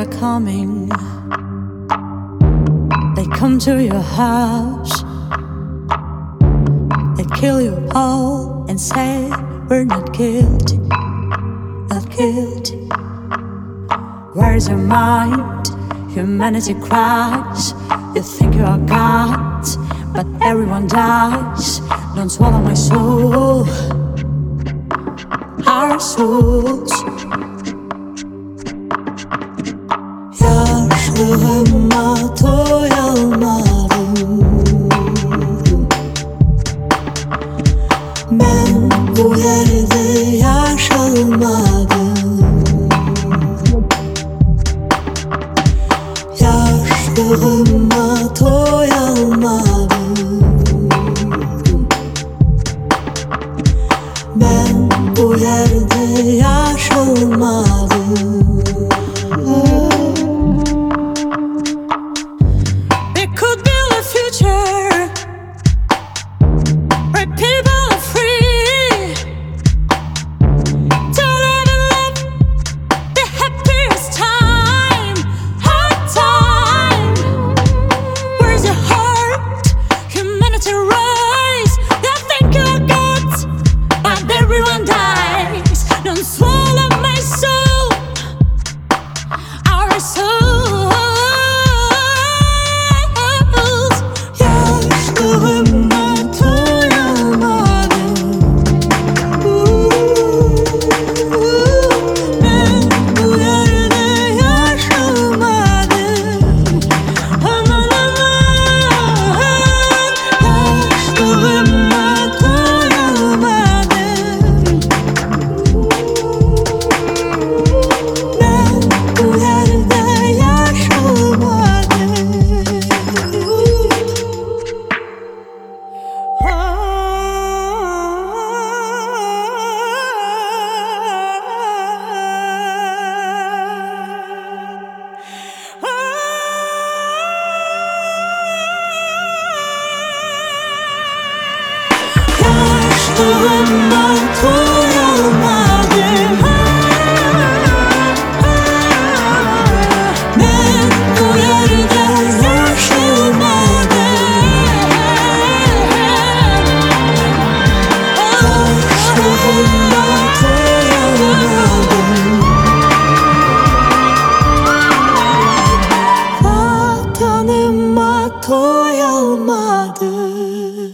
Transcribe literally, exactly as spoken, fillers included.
are coming. They come to your house. They kill you all and say we're not guilty, not guilty. Where's your mind? Humanity cries. You think you are God, but everyone dies. Don't swallow my soul, our souls. Yaşlığıma doyamadım. Ben bu yerde yaşamadım. Yaşlığıma doyamadım. Ben bu yerde yaşamadım. Yaşlığıma doyamadım. Ben bu yerde yaşamadım. Yaşlığıma doyamadım. Vatanıma doyamadım.